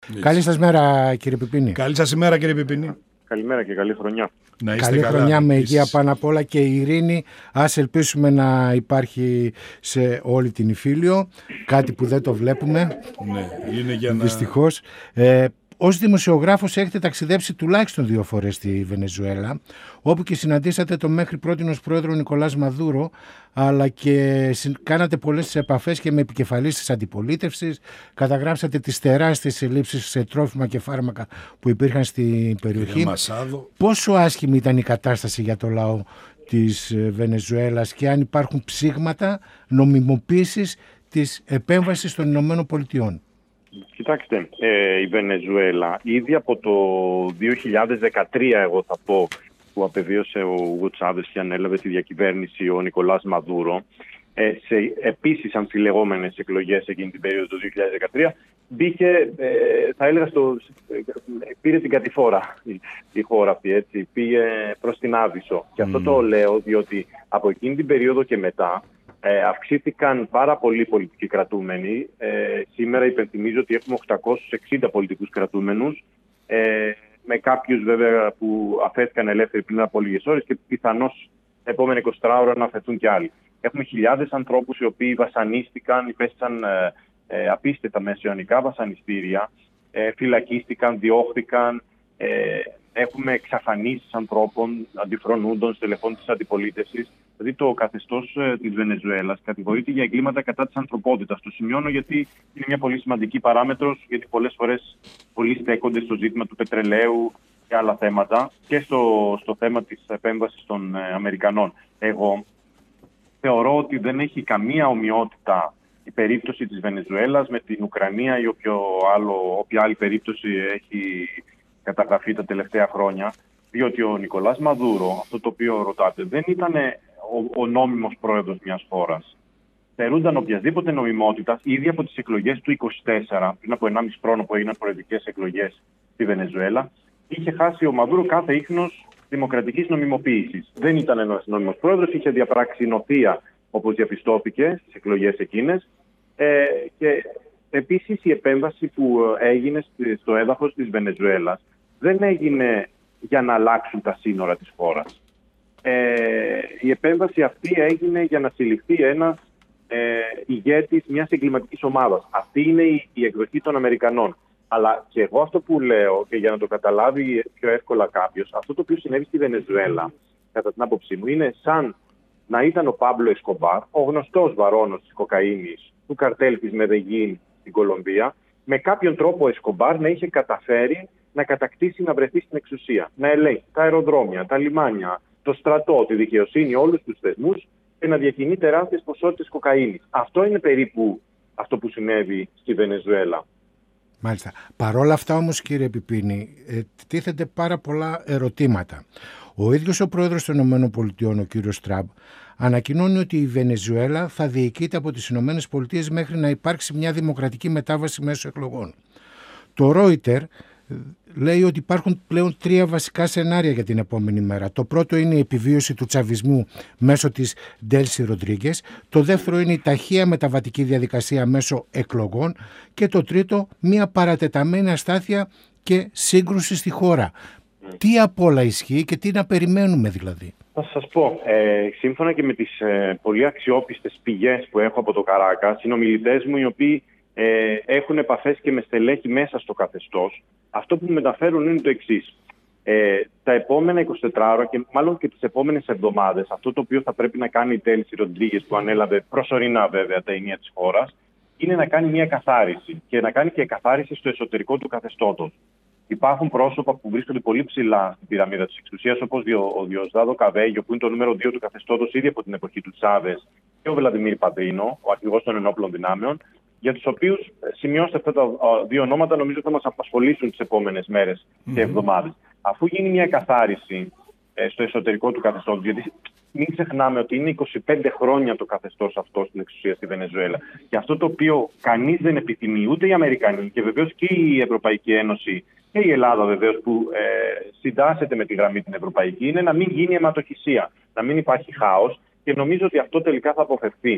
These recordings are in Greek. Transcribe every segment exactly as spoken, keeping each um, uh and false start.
Έτσι. Καλή σας μέρα, κύριε Πιπίνη. Καλή σας ημέρα, κύριε Πιπίνη. Καλημέρα και καλή χρονιά. Να είστε καλή καλά, χρονιά με επίσης. υγεία πάνω απ' όλα και ειρήνη. Ας ελπίσουμε να υπάρχει σε όλη την Ιφίλιο, κάτι που δεν το βλέπουμε. Ναι, είναι για να... Δυστυχώς. Ε, ως δημοσιογράφος έχετε ταξιδέψει τουλάχιστον δύο φορές στη Βενεζουέλα, όπου και συναντήσατε τον μέχρι πρότινος πρόεδρο Νικολάς Μαδούρο, αλλά και κάνατε πολλές επαφές και με επικεφαλής της αντιπολίτευσης, καταγράψατε τις τεράστιες ελλείψεις σε τρόφιμα και φάρμακα που υπήρχαν στην περιοχή. Πόσο άσχημη ήταν η κατάσταση για το λαό της Βενεζουέλας και αν υπάρχουν ψήγματα νομιμοποίησης της επέμβασης των Ηνωμένων Πολιτειών? Κοιτάξτε, ε, η Βενεζουέλα ήδη από το δύο χιλιάδες δεκατρία, εγώ θα πω, που απεβίωσε ο Ουγκο Τσάβες και ανέλαβε τη διακυβέρνηση ο Νικολάς Μαδούρο, ε, σε επίσης αμφιλεγόμενες εκλογές εκείνη την περίοδο του δύο χιλιάδες δεκατρία, μπήκε, ε, θα έλεγα, στο, πήρε την κατηφόρα η, η χώρα αυτή, έτσι, πήγε προς την Άβυσσο. Mm. Και αυτό το λέω διότι από εκείνη την περίοδο και μετά, Ε, αυξήθηκαν πάρα πολλοί πολιτικοί κρατούμενοι. Ε, σήμερα υπενθυμίζω ότι έχουμε οκτακόσιους εξήντα πολιτικούς κρατούμενους, ε, με κάποιους βέβαια που αφέθηκαν ελεύθεροι πριν από λίγες ώρες και πιθανώς τα επόμενα εικοσιτέσσερις ώρα να αφαιθούν κι άλλοι. Έχουμε χιλιάδες ανθρώπους οι οποίοι βασανίστηκαν, υπέστησαν ε, ε, απίστευτα μεσαιωνικά βασανιστήρια, ε, φυλακίστηκαν, διώχθηκαν. Ε, Έχουμε εξαφανίσεις ανθρώπων, αντιφρονούντων, στελεχών της αντιπολίτευσης. Δηλαδή το καθεστώς ε, της Βενεζουέλας κατηγορείται για εγκλήματα κατά της ανθρωπότητας. Το σημειώνω γιατί είναι μια πολύ σημαντική παράμετρος, γιατί πολλές φορές πολλοί στέκονται στο ζήτημα του πετρελαίου και άλλα θέματα και στο, στο θέμα της επέμβασης των ε, Αμερικανών. Εγώ θεωρώ ότι δεν έχει καμία ομοιότητα η περίπτωση της Βενεζουέλας με την Ουκρανία ή όποιο άλλο, όποια άλλη περίπτωση έχει καταγραφεί τα τελευταία χρόνια, διότι ο Νικολάς Μαδούρο, αυτό το οποίο ρωτάτε, δεν ήταν ο, ο νόμιμος πρόεδρος μιας χώρας. Θερούνταν οποιασδήποτε νομιμότητα ήδη από τις εκλογές του είκοσι τέσσερα, πριν από ενάμιση χρόνο που έγιναν προεδρικές εκλογές στη Βενεζουέλα, είχε χάσει ο Μαδούρο κάθε ίχνος δημοκρατικής νομιμοποίησης. Δεν ήταν ένας νόμιμος πρόεδρος, είχε διαπράξει νοθεία, όπως διαπιστώθηκε στις εκλογές εκείνες. Ε, και επίσης η επέμβαση που έγινε στο έδαφος της Βενεζουέλας δεν έγινε για να αλλάξουν τα σύνορα της χώρας. Ε, η επέμβαση αυτή έγινε για να συλληφθεί ένας ε, ηγέτης μιας εγκληματικής ομάδας. Αυτή είναι η, η εκδοχή των Αμερικανών. Αλλά και εγώ αυτό που λέω, και για να το καταλάβει πιο εύκολα κάποιος, αυτό το οποίο συνέβη στη Βενεζουέλα, κατά την άποψή μου, είναι σαν να ήταν ο Πάμπλο Εσκομπάρ, ο γνωστός βαρώνος της κοκαίνης, του καρτέλ της Μεδεγίν στην Κολομβία, με κάποιον τρόπο ο Εσκομπάρ να είχε καταφέρει να κατακτήσει, να βρεθεί στην εξουσία, να ελέγχει τα αεροδρόμια, τα λιμάνια, το στρατό, τη δικαιοσύνη, όλους τους θεσμούς και να διακινεί τεράστιες ποσότητες κοκαίνης. Αυτό είναι περίπου αυτό που συνέβη στη Βενεζουέλα. Μάλιστα. Παρόλα αυτά όμως, κύριε Πιπίνη, ε, τίθενται πάρα πολλά ερωτήματα. Ο ίδιος ο πρόεδρος των ΗΠΑ, ο κύριος Τραμπ, ανακοινώνει ότι η Βενεζουέλα θα διοικείται από τις ΗΠΑ μέχρι να υπάρξει μια δημοκρατική μετάβαση μέσω εκλογών. Το Reuters λέει ότι υπάρχουν πλέον τρία βασικά σενάρια για την επόμενη μέρα. Το πρώτο είναι η επιβίωση του τσαβισμού μέσω της Ντέλσι Ροντρίγκες. Το δεύτερο είναι η ταχεία μεταβατική διαδικασία μέσω εκλογών. Και το τρίτο, μια παρατεταμένη αστάθεια και σύγκρουση στη χώρα. Τι απ' όλα ισχύει και τι να περιμένουμε δηλαδή? Θα σας πω, ε, σύμφωνα και με τις ε, πολύ αξιόπιστες πηγές που έχω από το Καράκα, συνομιλητές μου οι οποίοι ε, έχουν επαφές και με στελέχη μέσα στο καθεστώς, αυτό που μεταφέρουν είναι το εξής. Ε, τα επόμενα εικοσιτέσσερις ώρα και μάλλον και τις επόμενες εβδομάδες, αυτό το οποίο θα πρέπει να κάνει η Ντέλσι Ροντρίγκες, που ανέλαβε προσωρινά βέβαια τα ενία της χώρας, είναι να κάνει μια καθάριση και να κάνει και καθάριση στο εσωτερικό του καθεστώτος. Υπάρχουν πρόσωπα που βρίσκονται πολύ ψηλά στην πυραμίδα της εξουσίας, όπως ο Διοσδάδο Καβέγιο, που είναι το νούμερο δύο του καθεστώτος ήδη από την εποχή του Τσάβες, και ο Βλαντιμίρ Παδρίνο, ο αρχηγός των ενόπλων δυνάμεων, για τους οποίους, σημειώστε αυτά τα δύο ονόματα, νομίζω θα μας απασχολήσουν τις επόμενες μέρες και εβδομάδες. Mm-hmm. Αφού γίνει μια καθάριση ε, στο εσωτερικό του καθεστώτος, γιατί μην ξεχνάμε ότι είναι είκοσι πέντε χρόνια το καθεστώς αυτό στην εξουσία στη Βενεζουέλα. Και αυτό το οποίο κανείς δεν επιθυμεί, ούτε οι Αμερικανοί και βεβαίως και η Ευρωπαϊκή Ένωση και η Ελλάδα βεβαίως που ε, συντάσσεται με τη γραμμή την ευρωπαϊκή, είναι να μην γίνει αιματοχυσία, να μην υπάρχει χάος, και νομίζω ότι αυτό τελικά θα αποφευθεί.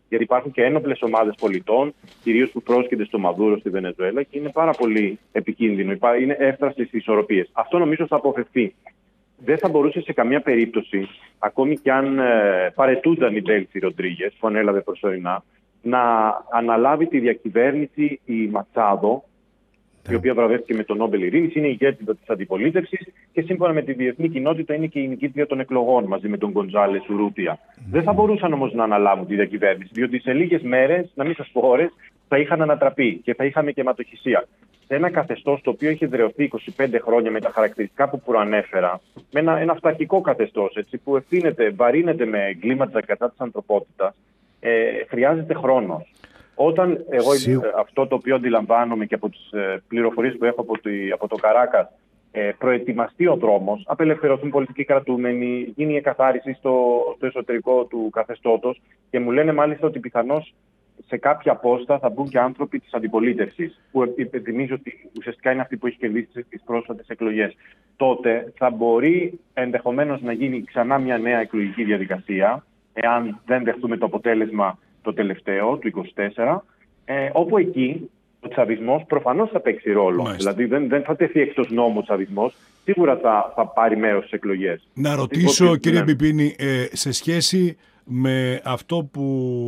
Γιατί υπάρχουν και ένοπλες ομάδες πολιτών, κυρίως που πρόσκειται στο Μαδούρο στη Βενεζουέλα και είναι πάρα πολύ επικίνδυνο. Είναι έφταση στις ισορροπίες. Αυτό νομίζω θα αποφευθεί. Δεν θα μπορούσε σε καμία περίπτωση, ακόμη κι αν ε, παρετούνταν η Ντέλση Ροντρίγες, που ανέλαβε προσωρινά, να αναλάβει τη διακυβέρνηση η Ματσάδο, η οποία βραβεύτηκε με τον Νόμπελ Ειρήνης, είναι η ηγέτητα της αντιπολίτευσης και σύμφωνα με τη διεθνή κοινότητα είναι και η νικήτρια των εκλογών μαζί με τον Γκοντζάλες Ουρούτια. Mm. Δεν θα μπορούσαν όμως να αναλάβουν τη διακυβέρνηση, διότι σε λίγες μέρες, να μην σας πω ώρες, θα είχαν ανατραπεί και θα είχαμε και αιματοχυσία. Σε ένα καθεστώς το οποίο έχει εδραιωθεί είκοσι πέντε χρόνια με τα χαρακτηριστικά που προανέφερα, με ένα, ένα αυταρχικό καθεστώς που ευθύνεται, βαρύνεται με εγκλήματα κατά της ανθρωπότητας, ε, χρειάζεται χρόνος. Όταν εγώ Σίγου... αυτό το οποίο αντιλαμβάνομαι και από τις πληροφορίες που έχω από, τη, από το Καράκας, ε, προετοιμαστεί ο δρόμος, απελευθερωθούν πολιτικοί κρατούμενοι, γίνει η εκαθάριση στο, στο εσωτερικό του καθεστώτος και μου λένε μάλιστα ότι πιθανώς σε κάποια πόστα θα μπουν και άνθρωποι της αντιπολίτευσης, που θυμίζω ότι ουσιαστικά είναι αυτή που έχει κερδίσει τις πρόσφατες εκλογές. Τότε θα μπορεί ενδεχομένως να γίνει ξανά μια νέα εκλογική διαδικασία, εάν δεν δεχτούμε το αποτέλεσμα το τελευταίο, του είκοσι τέσσερα, ε, όπου εκεί ο τσαβισμός προφανώς θα παίξει ρόλο. Μάλιστα. Δηλαδή δεν, δεν θα τεθεί εκτός νόμου ο τσαβισμός, σίγουρα θα, θα πάρει μέρος στις εκλογές. Να ρωτήσω, Υπό... κύριε ναι. Μπιπίνη, ε, σε σχέση με αυτό που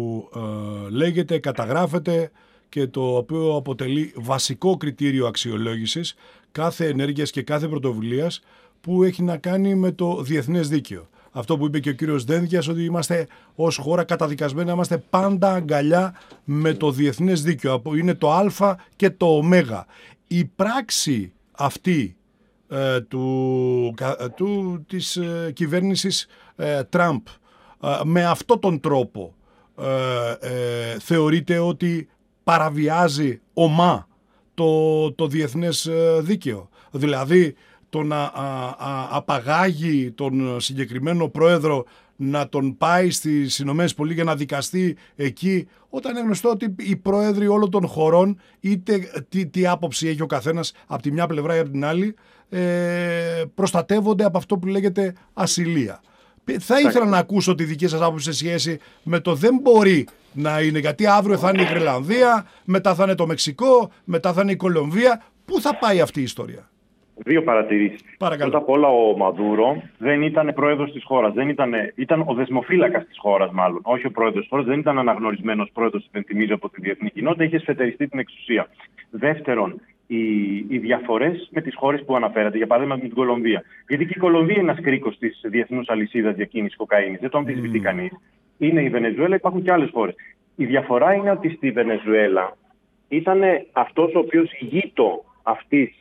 ε, λέγεται, καταγράφεται και το οποίο αποτελεί βασικό κριτήριο αξιολόγησης κάθε ενέργειας και κάθε πρωτοβουλίας που έχει να κάνει με το διεθνές δίκαιο. Αυτό που είπε και ο κύριος Δένδιας, ότι είμαστε ως χώρα καταδικασμένοι να είμαστε πάντα αγκαλιά με το διεθνές δίκαιο. Είναι το α και το ω. Η πράξη αυτή ε, του, του, της ε, κυβέρνησης ε, Τραμπ ε, με αυτόν τον τρόπο ε, ε, θεωρείται ότι παραβιάζει ομά το, το διεθνές δίκαιο. Δηλαδή το να α, α, απαγάγει τον συγκεκριμένο πρόεδρο, να τον πάει στις Ηνωμένες Πολιτείες για να δικαστεί εκεί, όταν είναι γνωστό ότι οι πρόεδροι όλων των χωρών, είτε τι, τι άποψη έχει ο καθένας από τη μια πλευρά ή από την άλλη, ε, προστατεύονται από αυτό που λέγεται ασυλία. Θα ήθελα να ακούσω τη δική σας άποψη σε σχέση με το δεν μπορεί να είναι, γιατί αύριο θα είναι η Γρυλανδία, μετά θα είναι το Μεξικό, μετά θα είναι η Κολομβία. Πού θα πάει αυτή η ιστορία? Δύο παρατηρήσεις. Παρακαλώ. Πρώτα απ' όλα, ο Μαδούρο δεν ήταν πρόεδρος της χώρας. Δεν ήταν, ήταν ο δεσμοφύλακας της χώρας, μάλλον. Όχι ο πρόεδρος της χώρας. Δεν ήταν αναγνωρισμένος πρόεδρος, υπενθυμίζω, από τη διεθνή κοινότητα. Είχε σφετεριστεί την εξουσία. Δεύτερον, οι, οι διαφορές με τις χώρες που αναφέρατε, για παράδειγμα με την Κολομβία. Γιατί και η Κολομβία είναι ένας κρίκος της διεθνούς αλυσίδας διακίνησης κοκαίνης. Δεν το αμφισβητεί mm. κανείς. Είναι η Βενεζουέλα, υπάρχουν και άλλες χώρες. Η διαφορά είναι ότι στη Βενεζουέλα ήταν αυτός ο οποίος ηγείτο αυτής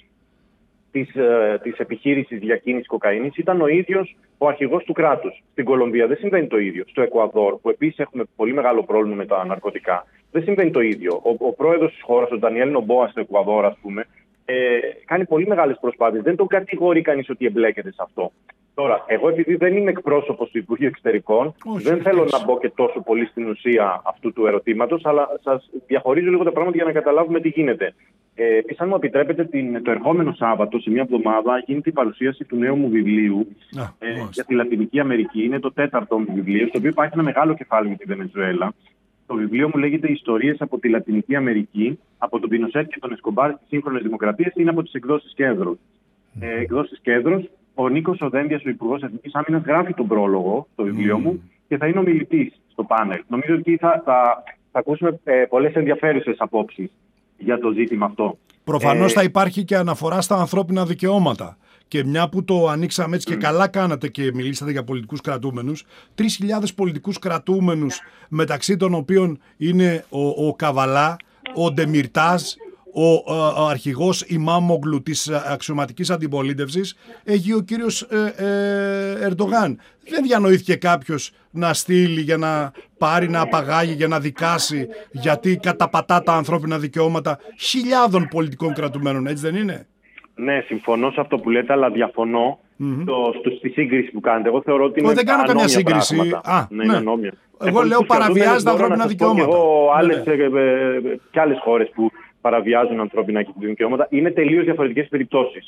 της, ε, της επιχείρησης διακίνησης κοκαίνης, ήταν ο ίδιος ο αρχηγός του κράτους. Στην Κολομβία δεν συμβαίνει το ίδιο. Στο Εκουαδόρ, που επίσης έχουμε πολύ μεγάλο πρόβλημα με τα ναρκωτικά, δεν συμβαίνει το ίδιο. Ο, ο πρόεδρος της χώρας, ο Ντανιέλ Νομπόα στο Εκουαδόρ, ας πούμε, ε, κάνει πολύ μεγάλες προσπάθειες. Δεν τον κατηγορεί κανείς ότι εμπλέκεται σε αυτό. Τώρα, εγώ επειδή δεν είμαι εκπρόσωπος του Υπουργείου Εξωτερικών, όχι, δεν θέλω όχι. να μπω και τόσο πολύ στην ουσία αυτού του ερωτήματος, αλλά σας διαχωρίζω λίγο τα πράγματα για να καταλάβουμε τι γίνεται. Ε, Επίσης, αν μου επιτρέπετε, την, το ερχόμενο Σάββατο, σε μια εβδομάδα, γίνεται η παρουσίαση του νέου μου βιβλίου Α, ε, για τη Λατινική Αμερική. Είναι το τέταρτο μου βιβλίο, στο οποίο υπάρχει ένα μεγάλο κεφάλαιο για τη Βενεζουέλα. Το βιβλίο μου λέγεται «Ιστορίες από τη Λατινική Αμερική, από τον Πινοσέτ και τον Εσκομπάρ στις σύγχρονες δημοκρατίες». Είναι από τις εκδόσεις Κέντρος. Ε, εκδόσεις Κέντρος. Ο Νίκος Οδένδιας, ο Υπουργός Εθνικής Άμυνας, γράφει τον πρόλογο στο βιβλίο mm. μου και θα είναι ομιλητής στο πάνελ. Νομίζω ότι θα, θα, θα ακούσουμε ε, πολλές ενδιαφέρουσες απόψεις για το ζήτημα αυτό. Προφανώς ε, θα υπάρχει και αναφορά στα ανθρώπινα δικαιώματα. Και μια που το ανοίξαμε έτσι και mm. καλά κάνατε και μιλήσατε για πολιτικούς κρατούμενους, τρεις χιλιάδες πολιτικούς κρατούμενους, μεταξύ των οποίων είναι ο, ο Καβαλά, ο Ντεμιρτάζ, ο, ο, ο αρχηγός Ιμάμογλου της αξιωματικής αντιπολίτευσης, έχει ο κύριος ε, ε, Ερντογάν. Δεν διανοήθηκε κάποιος να στείλει για να πάρει, να απαγάγει, για να δικάσει, γιατί καταπατά τα ανθρώπινα δικαιώματα χιλιάδων πολιτικών κρατουμένων, έτσι δεν είναι? Ναι, συμφωνώ σε αυτό που λέτε, αλλά διαφωνώ mm-hmm. στο, στο, στη σύγκριση που κάνετε. Εγώ θεωρώ ότι είναι δεν κάνω καμιά σύγκριση. Α, ναι, ναι. Είναι εγώ λέω παραβιάζει τα ανθρώπινα δικαιώματα. Και εγώ άλλες, ναι. ε, ε, και άλλες χώρες που παραβιάζουν ανθρώπινα δικαιώματα. Είναι τελείως διαφορετικές περιπτώσεις.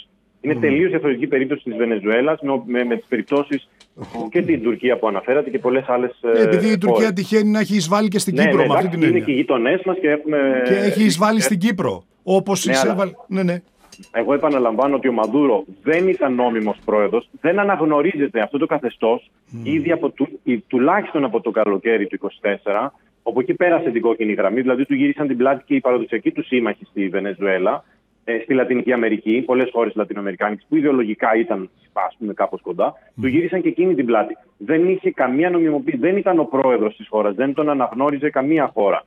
Είναι mm. τελείως διαφορετική περίπτωση της Βενεζουέλας με, με, με τις περιπτώσεις και την Τουρκία που αναφέρατε και πολλές άλλες. Ε, επειδή η Τουρκία χώρες. τυχαίνει να έχει εισβάλει και στην ναι, Κύπρο, ναι, με αυτή την έννοια. Είναι και οι γείτονές μας και έχουμε. Και έχει εισβάλει ε... στην Κύπρο. Όπως ναι, εισέβαλε. Ναι, ναι. Εγώ επαναλαμβάνω ότι ο Μαδούρο δεν ήταν νόμιμος πρόεδρος, δεν αναγνωρίζεται αυτό το καθεστώς mm. ήδη από του, τουλάχιστον από το καλοκαίρι του είκοσι τέσσερα, όπου εκεί πέρασε την κόκκινη γραμμή, δηλαδή του γύρισαν την πλάτη και οι παραδοσιακοί του σύμμαχοι στη Βενεζουέλα, ε, στη Λατινική Αμερική, πολλές χώρες λατινοαμερικάνικες που ιδεολογικά ήταν, ας πούμε, κάπως κοντά, mm. του γύρισαν και εκείνη την πλάτη. Δεν είχε καμία νομιμοποίηση, δεν ήταν ο πρόεδρος της χώρας, δεν τον αναγνώριζε καμία χώρα.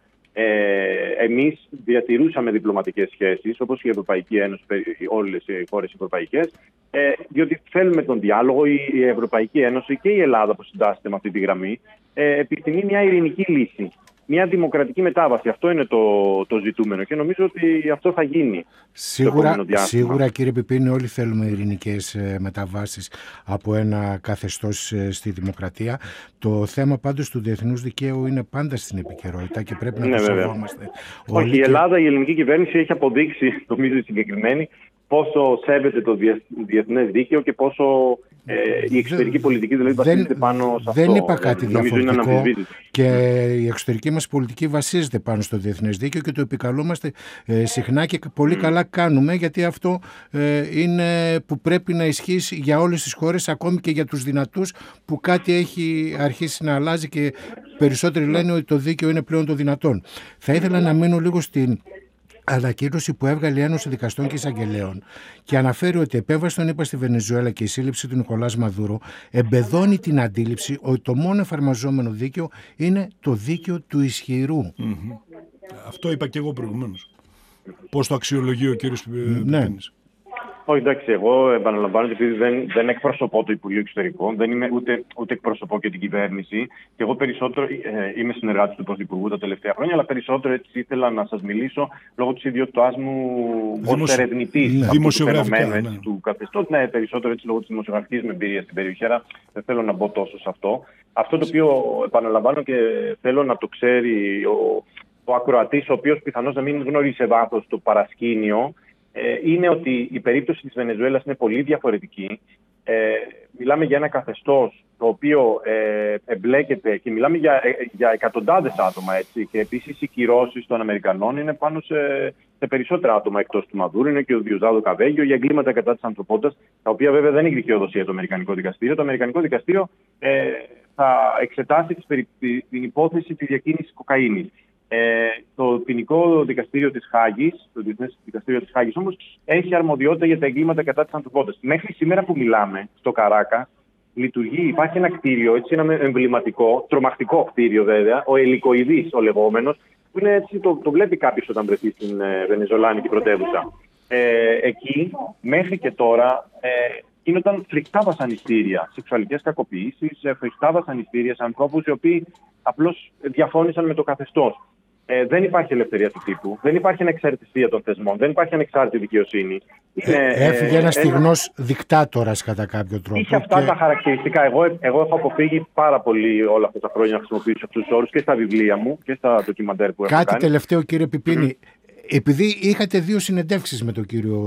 Ε, εμείς διατηρούσαμε διπλωματικές σχέσεις, όπως η Ευρωπαϊκή Ένωση, όλες οι χώρες ευρωπαϊκές, ε, διότι θέλουμε τον διάλογο. Η Ευρωπαϊκή Ένωση και η Ελλάδα που συντάσσεται με αυτή τη γραμμή ε, επιθυμεί μια ειρηνική λύση, μια δημοκρατική μετάβαση. Αυτό είναι το, το ζητούμενο και νομίζω ότι αυτό θα γίνει. Σίγουρα, σίγουρα κύριε Πιπίνη, όλοι θέλουμε ειρηνικές μεταβάσεις από ένα καθεστώς στη δημοκρατία. Το θέμα πάντως του διεθνούς δικαίου είναι πάντα στην επικαιρότητα και πρέπει να ναι, το σεβόμαστε. Όχι, η Ελλάδα, και... η ελληνική κυβέρνηση έχει αποδείξει, νομίζω συγκεκριμένη, πόσο σέβεται το διεθνές δίκαιο και πόσο ε, η εξωτερική πολιτική δηλαδή βασίζεται πάνω σε αυτό. Δεν είπα κάτι διαφορετικό και η εξωτερική μας πολιτική βασίζεται πάνω στο διεθνές δίκαιο και το επικαλούμαστε ε, συχνά και πολύ mm. καλά κάνουμε, γιατί αυτό ε, είναι που πρέπει να ισχύσει για όλες τις χώρες, ακόμη και για τους δυνατούς, που κάτι έχει αρχίσει να αλλάζει και περισσότεροι λένε ότι το δίκαιο είναι πλέον το δυνατόν. Θα ήθελα να μείνω λίγο στην ανακοίνωση που έβγαλε η Ένωση Δικαστών και Εισαγγελέων και αναφέρει ότι η επέμβαση των ΗΠΑ στη Βενεζουέλα και η σύλληψη του Νικολάς Μαδούρο εμπεδώνει την αντίληψη ότι το μόνο εφαρμοζόμενο δίκαιο είναι το δίκαιο του ισχυρού. Mm-hmm. Αυτό είπα και εγώ προηγουμένως. Πώς το αξιολογεί ο κύριος Πιπίνης? Ναι. Όχι, εντάξει, εγώ επαναλαμβάνω ότι επειδή δεν, δεν εκπροσωπώ το Υπουργείο Εξωτερικών, δεν είμαι ούτε, ούτε εκπροσωπώ και την κυβέρνηση. Και εγώ περισσότερο ε, είμαι συνεργάτης του Πρωθυπουργού τα τελευταία χρόνια, αλλά περισσότερο έτσι ήθελα να σας μιλήσω λόγω της ιδιότητάς μου ως ερευνητής ναι, αυτού του φαινομένου ναι. του καθεστώτος. Ναι, περισσότερο έτσι λόγω της δημοσιογραφικής μου εμπειρίας στην περιοχή, άρα δεν θέλω να μπω τόσο σε αυτό. Αυτό το οποίο επαναλαμβάνω και θέλω να το ξέρει ο, ο ακροατής, ο οποίος πιθανώς να μην γνωρίζει σε βάθος το παρασκήνιο, είναι ότι η περίπτωση της Βενεζουέλας είναι πολύ διαφορετική. Ε, μιλάμε για ένα καθεστώς το οποίο ε, εμπλέκεται και μιλάμε για, ε, για εκατοντάδες άτομα, έτσι, και επίσης οι κυρώσεις των Αμερικανών είναι πάνω σε, σε περισσότερα άτομα εκτός του Μαδούρου. Είναι και ο Διοζάδο Καβέγιο για εγκλήματα κατά της ανθρωπότητας, τα οποία βέβαια δεν έχει δικαιοδοσία το Αμερικανικό Δικαστήριο. Το Αμερικανικό Δικαστήριο ε, θα εξετάσει την υπόθεση της διακίνησης κοκαίνης. Ε, το ποινικό δικαστήριο της Χάγης, το Διεθνές Δικαστήριο της Χάγης όμως, έχει αρμοδιότητα για τα εγκλήματα κατά της ανθρωπότητας. Μέχρι σήμερα που μιλάμε, στο Καράκα, λειτουργεί, υπάρχει ένα κτίριο, έτσι, ένα εμβληματικό, τρομακτικό κτίριο βέβαια, ο Ελικοειδής ο λεγόμενος, που είναι έτσι, το, το βλέπει κάποιος όταν βρεθεί στην ε, Βενεζολάνικη πρωτεύουσα. Ε, εκεί, μέχρι και τώρα, ε, γίνονταν φρικτά βασανιστήρια, σεξουαλικές κακοποιήσεις, φρικτά βασανιστήρια σε ανθρώπους οι οποίοι απλώς διαφώνησαν με το καθεστώς. Ε, δεν υπάρχει ελευθερία του τύπου, δεν υπάρχει ανεξαρτησία των θεσμών, δεν υπάρχει ανεξάρτητη δικαιοσύνη. Είναι, Έφυγε ένας στιγνός ένα... δικτάτορας κατά κάποιο τρόπο. Είχε αυτά και... τα χαρακτηριστικά. Εγώ, εγώ έχω αποφύγει πάρα πολύ όλα αυτά τα χρόνια να χρησιμοποιήσω αυτούς τους όρους και στα βιβλία μου και στα ντοκιμαντέρ που έχω Κάτι κάνει. τελευταίο, κύριε Πιπίνη. Mm-hmm. Επειδή είχατε δύο συνεντεύξεις με τον κύριο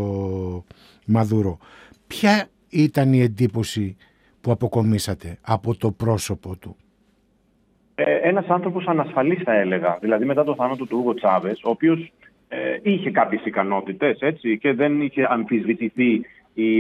Μαδούρο, ποια ήταν η εντύπωση που αποκομίσατε από το πρόσωπο του? Ε, ένας άνθρωπος ανασφαλής θα έλεγα, δηλαδή μετά το θάνατο του Ούγκο Τσάβες, ο οποίος ε, είχε κάποιες ικανότητες, έτσι, και δεν είχε αμφισβητηθεί η,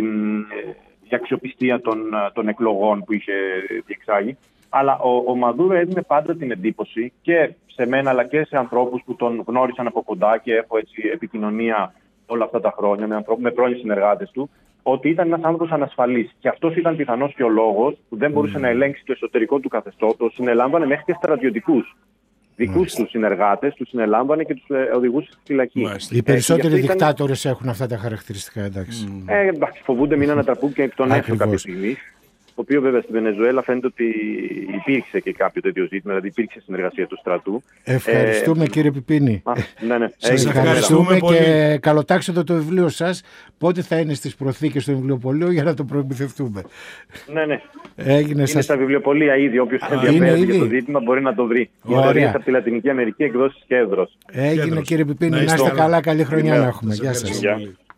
η αξιοπιστία των, των εκλογών που είχε διεξάγει. Αλλά ο, ο Μαδούρο έδινε πάντα την εντύπωση και σε μένα αλλά και σε ανθρώπους που τον γνώρισαν από κοντά και έχω έτσι επικοινωνία όλα αυτά τα χρόνια με, ανθρώπους, με πρώην συνεργάτες του, ότι ήταν ένας άνθρωπος ανασφαλής. Και αυτός ήταν πιθανώς και ο λόγος που δεν μπορούσε mm. να ελέγξει το εσωτερικό του καθεστώτος. Συνελάμβανε μέχρι και στρατιωτικούς. Δικούς του συνεργάτες, τους συνελάμβανε και τους ε, οδηγούσε στη φυλακή. Μάλιστα. Οι περισσότεροι ε, δικτάτορες ήταν... έχουν αυτά τα χαρακτηριστικά, εντάξει. Mm. Ε, εντάξει, φοβούνται μην ανατραπούν και εκ των έξω κάποια στιγμή. Το οποίο βέβαια στη Βενεζουέλα φαίνεται ότι υπήρξε και κάποιο τέτοιο ζήτημα, δηλαδή υπήρξε συνεργασία του στρατού. Ευχαριστούμε ε, κύριε Πιπίνη. Α, ναι, ναι. Σας ευχαριστούμε και καλοτάξτε το βιβλίο σας. Πότε θα είναι στις προθήκες του βιβλιοπωλείου για να το προμηθευτούμε? Ναι, ναι. Έγινε είναι σας... στα βιβλιοπωλεία ήδη. Όποιος ενδιαφέρεται για το ζήτημα μπορεί να το βρει. Ιστορίες από τη Λατινική Αμερική, εκδόσεις Κέντρος. Έγινε κύριε Πιπίνη. Να είστε καλά, καλή χρονιά να έχουμε. Γεια σας.